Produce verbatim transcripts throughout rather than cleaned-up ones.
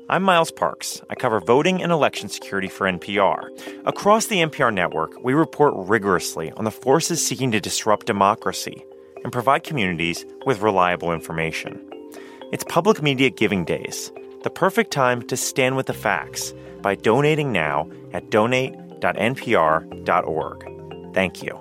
I'm Miles Parks. I cover voting and election security for N P R. Across the N P R network, we report rigorously on the forces seeking to disrupt democracy and provide communities with reliable information. It's Public Media Giving Days, the perfect time to stand with the facts by donating now at donate dot n p r dot org. Thank you.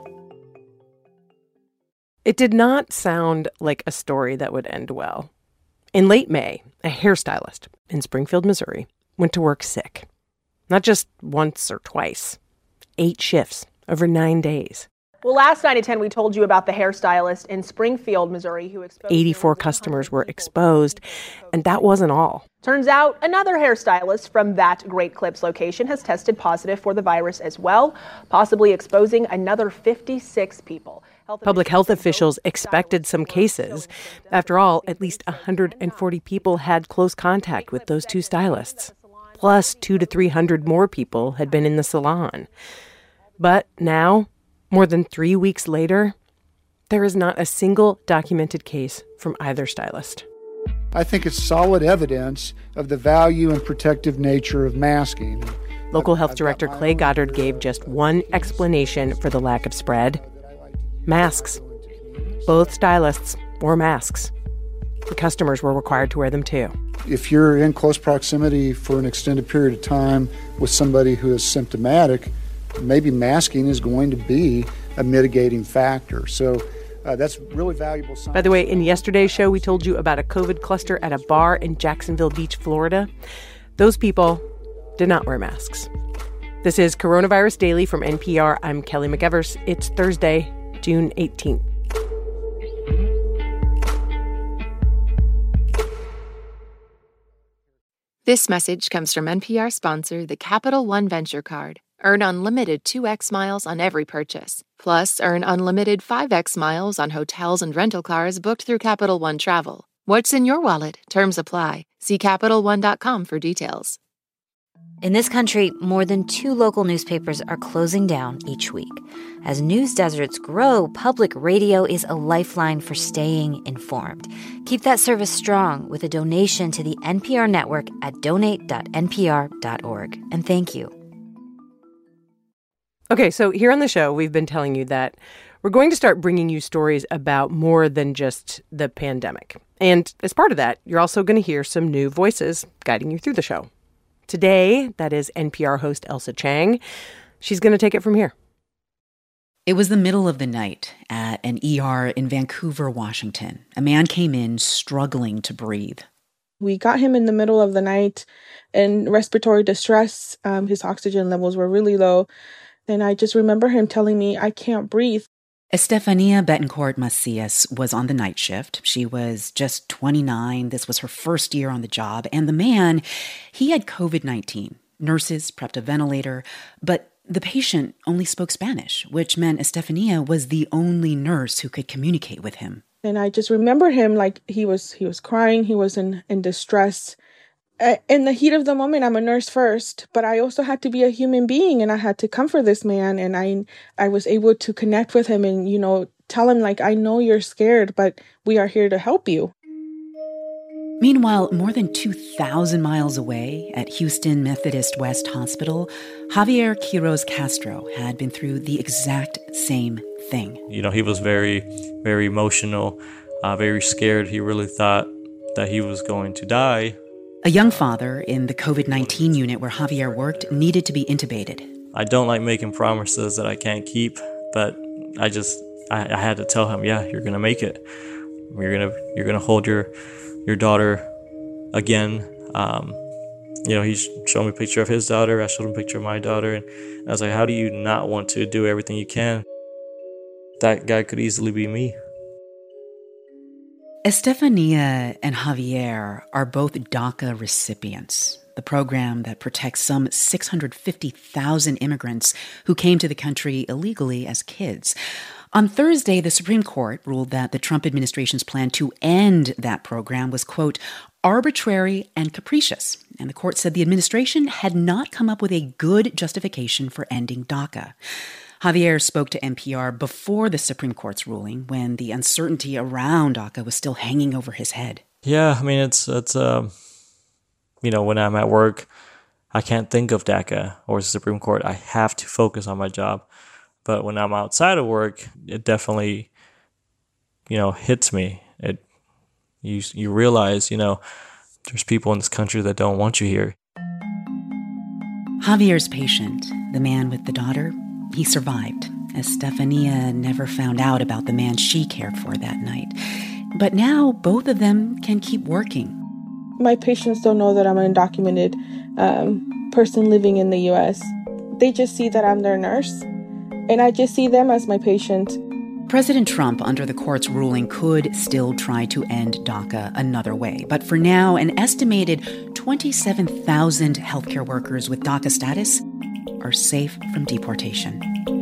It did not sound like a story that would end well. In late May, a hairstylist in Springfield, Missouri, went to work sick. Not just once or twice, eight shifts over nine days. Well, last night at ten, we told you about the hairstylist in Springfield, Missouri, who exposed eighty-four customers were exposed, and that wasn't all. Turns out another hairstylist from that Great Clips location has tested positive for the virus as well, possibly exposing another fifty-six people. Public health officials expected some cases. After all, at least one hundred forty people had close contact with those two stylists. Plus, two to three hundred more people had been in the salon. But now, more than three weeks later, there is not a single documented case from either stylist. I think it's solid evidence of the value and protective nature of masking. Local health director Clay Goddard gave just one explanation for the lack of spread. Masks. Both stylists wore masks. The customers were required to wear them too. If you're in close proximity for an extended period of time with somebody who is symptomatic, maybe masking is going to be a mitigating factor. So uh, that's really valuable science. By the way, in yesterday's show, we told you about a COVID cluster at a bar in Jacksonville Beach, Florida. Those people did not wear masks. This is Coronavirus Daily from N P R. I'm Kelly McEvers. It's Thursday, June eighteenth. This message comes from N P R sponsor, the Capital One Venture Card. Earn unlimited two x miles on every purchase. Plus, earn unlimited five x miles on hotels and rental cars booked through Capital One Travel. What's in your wallet? Terms apply. See Capital One dot com for details. In this country, more than two local newspapers are closing down each week. As news deserts grow, public radio is a lifeline for staying informed. Keep that service strong with a donation to the N P R network at donate dot n p r dot org. And thank you. Okay, so here on the show, we've been telling you that we're going to start bringing you stories about more than just the pandemic. And as part of that, you're also going to hear some new voices guiding you through the show. Today, that is N P R host Ailsa Chang. She's going to take it from here. It was the middle of the night at an E R in Vancouver, Washington. A man came in struggling to breathe. We got him in the middle of the night in respiratory distress. Um, his oxygen levels were really low. And I just remember him telling me, I can't breathe. Estefania Betancourt Macias was on the night shift. She was just twenty-nine. This was her first year on the job. And the man, he had covid nineteen. Nurses prepped a ventilator, but the patient only spoke Spanish, which meant Estefania was the only nurse who could communicate with him. And I just remember him like he was he was crying. He was in, in distress. In the heat of the moment, I'm a nurse first, but I also had to be a human being, and I had to comfort this man. And I I was able to connect with him and, you know, tell him, like, I know you're scared, but we are here to help you. Meanwhile, more than two thousand miles away at Houston Methodist West Hospital, Javier Quiroz Castro had been through the exact same thing. You know, he was very, very emotional, uh, very scared. He really thought that he was going to die. A young father in the covid nineteen unit where Javier worked needed to be intubated. I don't like making promises that I can't keep, but I just, I, I had to tell him, yeah, you're going to make it. You're going to, you're going to hold your, your daughter again. Um, you know, he showed me a picture of his daughter. I showed him a picture of my daughter. And I was like, how do you not want to do everything you can? That guy could easily be me. Estefania and Javier are both DACA recipients, the program that protects some six hundred fifty thousand immigrants who came to the country illegally as kids. On Thursday, the Supreme Court ruled that the Trump administration's plan to end that program was, quote, arbitrary and capricious. And the court said the administration had not come up with a good justification for ending DACA. Javier spoke to N P R before the Supreme Court's ruling, when the uncertainty around DACA was still hanging over his head. Yeah, I mean, it's, it's uh, you know, when I'm at work, I can't think of DACA or the Supreme Court. I have to focus on my job. But when I'm outside of work, it definitely, you know, hits me. It you you realize, you know, there's people in this country that don't want you here. Javier's patient, the man with the daughter, he survived, as Stefania never found out about the man she cared for that night. But now both of them can keep working. My patients don't know that I'm an undocumented um, person living in the U S. They just see that I'm their nurse, and I just see them as my patient. President Trump, under the court's ruling, could still try to end DACA another way. But for now, an estimated twenty-seven thousand healthcare workers with DACA status are safe from deportation.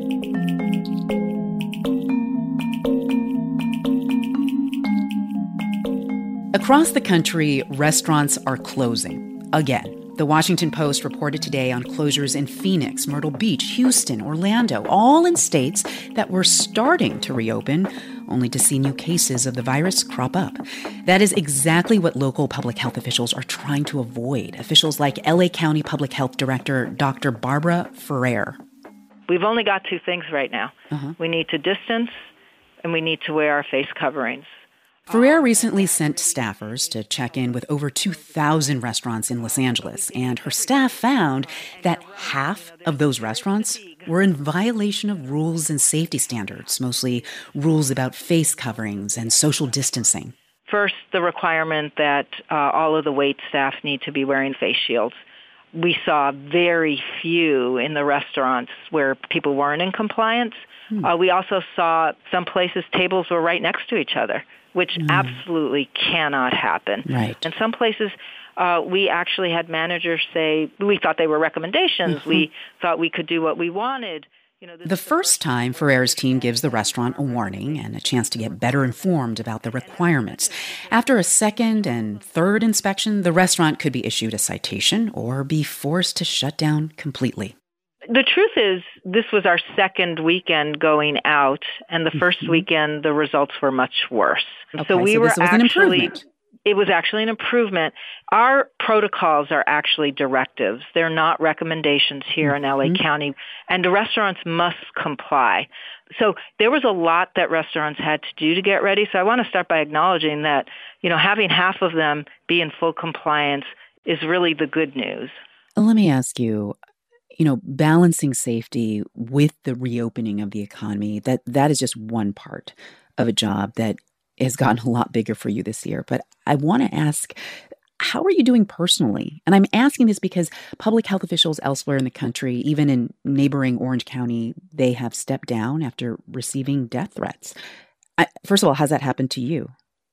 Across the country, restaurants are closing again. The Washington Post reported today on closures in Phoenix, Myrtle Beach, Houston, Orlando, all in states that were starting to reopen, only to see new cases of the virus crop up. That is exactly what local public health officials are trying to avoid. Officials like L A County Public Health Director Doctor Barbara Ferrer. We've only got two things right now. Uh-huh. We need to distance, and we need to wear our face coverings. Ferrer recently sent staffers to check in with over two thousand restaurants in Los Angeles, and her staff found that half of those restaurants were in violation of rules and safety standards, mostly rules about face coverings and social distancing. First, the requirement that uh, all of the wait staff need to be wearing face shields. We saw very few in the restaurants where people weren't in compliance. Hmm. Uh, we also saw some places tables were right next to each other, which mm. absolutely cannot happen. Right. In some places, uh, we actually had managers say, we thought they were recommendations. Mm-hmm. We thought we could do what we wanted. You know, the first time, Ferrer's team gives the restaurant a warning and a chance to get better informed about the requirements. After a second and third inspection, the restaurant could be issued a citation or be forced to shut down completely. The truth is, this was our second weekend going out, and the first mm-hmm. weekend, the results were much worse. Okay, so we so were this was actually, an improvement. It was actually an improvement. Our protocols are actually directives. They're not recommendations here mm-hmm. in L A County, and the restaurants must comply. So there was a lot that restaurants had to do to get ready. So I want to start by acknowledging that, you know, having half of them be in full compliance is really the good news. Let me ask you, you know, balancing safety with the reopening of the economy, that that is just one part of a job that has gotten a lot bigger for you this year. But I want to ask, how are you doing personally? And I'm asking this because public health officials elsewhere in the country, even in neighboring Orange County, they have stepped down after receiving death threats. I, first of all, has that happened to you?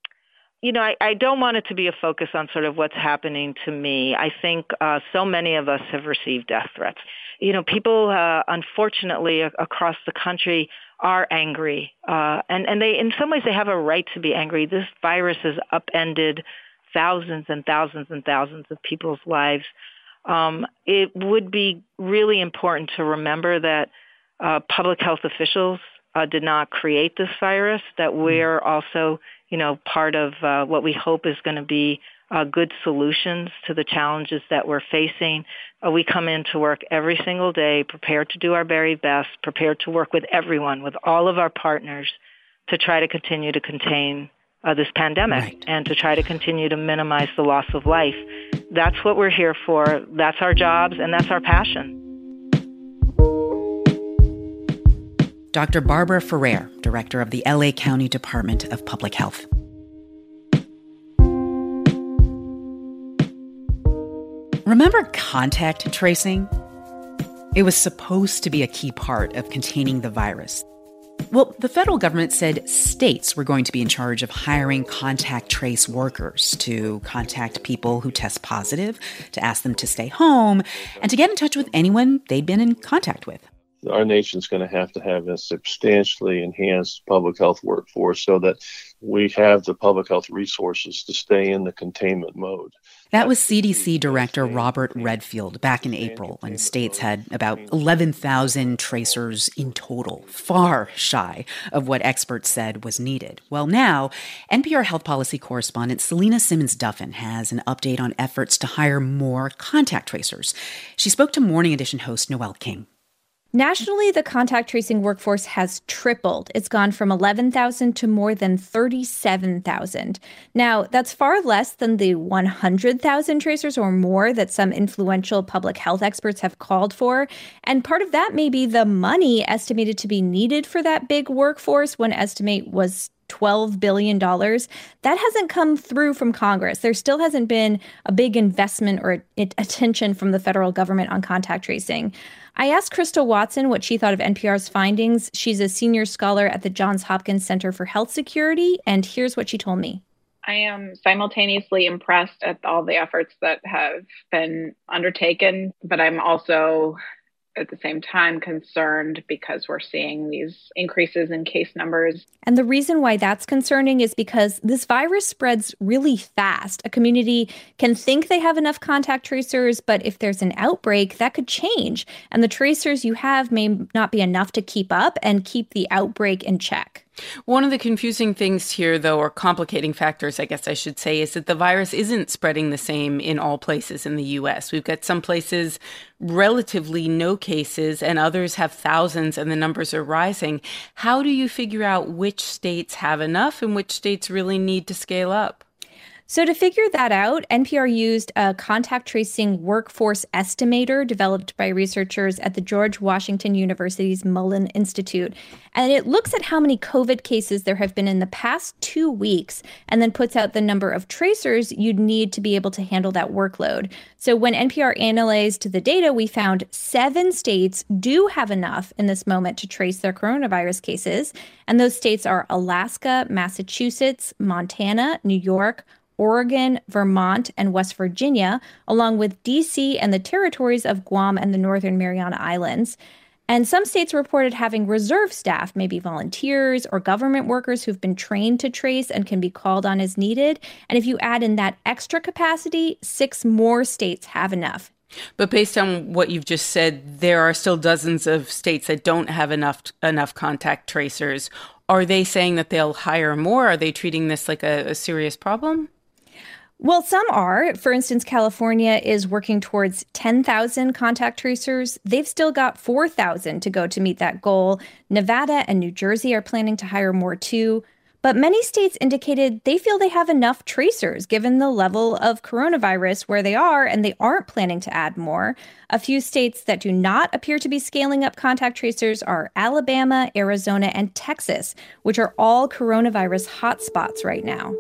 You know, I, I don't want it to be a focus on sort of what's happening to me. I think uh, so many of us have received death threats. You know, people, uh, unfortunately, a- across the country are angry. Uh, and, and they, in some ways, they have a right to be angry. This virus has upended thousands and thousands and thousands of people's lives. Um, it would be really important to remember that uh, public health officials uh, did not create this virus, that we're also, you know, part of uh, what we hope is going to be uh, good solutions to the challenges that we're facing. Uh, we come into work every single day prepared to do our very best, prepared to work with everyone, with all of our partners, to try to continue to contain uh, this pandemic right. and to try to continue to minimize the loss of life. That's what we're here for. That's our jobs, and that's our passion. Doctor Barbara Ferrer, director of the L A County Department of Public Health. Remember contact tracing? It was supposed to be a key part of containing the virus. Well, the federal government said states were going to be in charge of hiring contact trace workers to contact people who test positive, to ask them to stay home, and to get in touch with anyone they'd been in contact with. Our nation's going to have to have a substantially enhanced public health workforce so that we have the public health resources to stay in the containment mode. That was C D C Director Robert Redfield back in April when states had about eleven thousand tracers in total, far shy of what experts said was needed. Well, now, N P R health policy correspondent Selena Simmons-Duffin has an update on efforts to hire more contact tracers. She spoke to Morning Edition host Noel King. Nationally, the contact tracing workforce has tripled. It's gone from eleven thousand to more than thirty-seven thousand. Now, that's far less than the one hundred thousand tracers or more that some influential public health experts have called for. And part of that may be the money estimated to be needed for that big workforce. One estimate was twelve billion dollars. That hasn't come through from Congress. There still hasn't been a big investment or attention from the federal government on contact tracing. I asked Crystal Watson what she thought of N P R's findings. She's a senior scholar at the Johns Hopkins Center for Health Security, and here's what she told me. I am simultaneously impressed at all the efforts that have been undertaken, but I'm also at the same time concerned because we're seeing these increases in case numbers. And the reason why that's concerning is because this virus spreads really fast. A community can think they have enough contact tracers, but if there's an outbreak, that could change. And the tracers you have may not be enough to keep up and keep the outbreak in check. One of the confusing things here, though, or complicating factors, I guess I should say, is that the virus isn't spreading the same in all places in the U S. We've got some places relatively no cases and others have thousands and the numbers are rising. How do you figure out which states have enough and which states really need to scale up? So to figure that out, N P R used a contact tracing workforce estimator developed by researchers at the George Washington University's Mullen Institute. And it looks at how many COVID cases there have been in the past two weeks and then puts out the number of tracers you'd need to be able to handle that workload. So when N P R analyzed the data, we found seven states do have enough in this moment to trace their coronavirus cases. And those states are Alaska, Massachusetts, Montana, New York, Oregon, Vermont, and West Virginia, along with D C and the territories of Guam and the Northern Mariana Islands. And some states reported having reserve staff, maybe volunteers or government workers who've been trained to trace and can be called on as needed. And if you add in that extra capacity, six more states have enough. But based on what you've just said, there are still dozens of states that don't have enough enough contact tracers. Are they saying that they'll hire more? Are they treating this like a, a serious problem? Well, some are. For instance, California is working towards ten thousand contact tracers. They've still got four thousand to go to meet that goal. Nevada and New Jersey are planning to hire more too. But many states indicated they feel they have enough tracers given the level of coronavirus where they are, and they aren't planning to add more. A few states that do not appear to be scaling up contact tracers are Alabama, Arizona, and Texas, which are all coronavirus hotspots right now.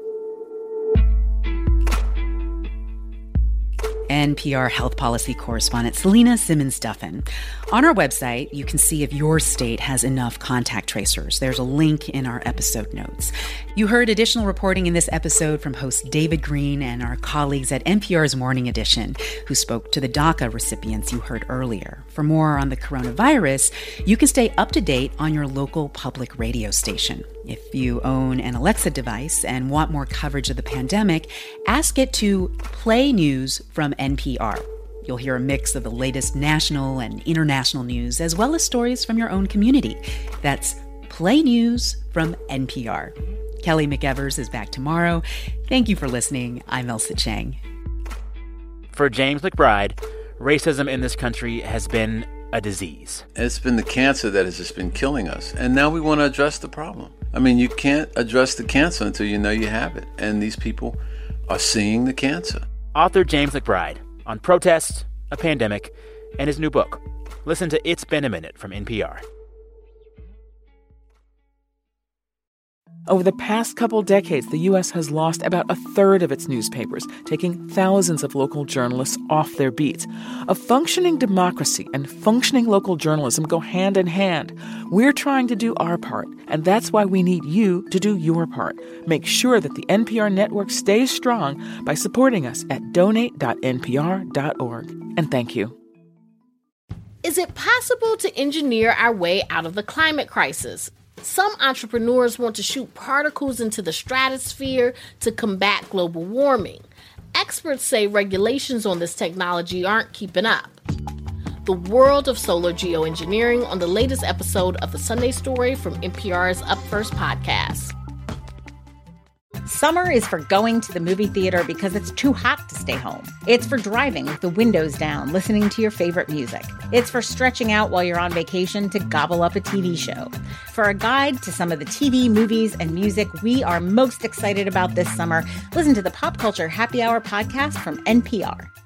N P R health policy correspondent Selena Simmons-Duffin. On our website, you can see if your state has enough contact tracers. There's a link in our episode notes. You heard additional reporting in this episode from host David Green and our colleagues at N P R's Morning Edition, who spoke to the DACA recipients you heard earlier. For more on the coronavirus, you can stay up to date on your local public radio station. If you own an Alexa device and want more coverage of the pandemic, ask it to play news from N P R. You'll hear a mix of the latest national and international news, as well as stories from your own community. That's Play News from N P R. Kelly McEvers is back tomorrow. Thank you for listening. I'm Elsa Chang. For James McBride, racism in this country has been a disease. It's been the cancer that has just been killing us. And now we want to address the problem. I mean, you can't address the cancer until you know you have it. And these people are seeing the cancer. Author James McBride on protests, a pandemic, and his new book. Listen to It's Been a Minute from N P R. Over the past couple decades, the U S has lost about a third of its newspapers, taking thousands of local journalists off their beats. A functioning democracy and functioning local journalism go hand in hand. We're trying to do our part, and that's why we need you to do your part. Make sure that the N P R network stays strong by supporting us at donate dot n p r dot org. And thank you. Is it possible to engineer our way out of the climate crisis? Some entrepreneurs want to shoot particles into the stratosphere to combat global warming. experts say regulations on this technology aren't keeping up. The world of solar geoengineering on the latest episode of The Sunday Story from N P R's Up First podcast. Summer is for going to the movie theater because it's too hot to stay home. It's for driving with the windows down, listening to your favorite music. It's for stretching out while you're on vacation to gobble up a T V show. For a guide to some of the T V, movies, and music we are most excited about this summer, listen to the Pop Culture Happy Hour podcast from N P R.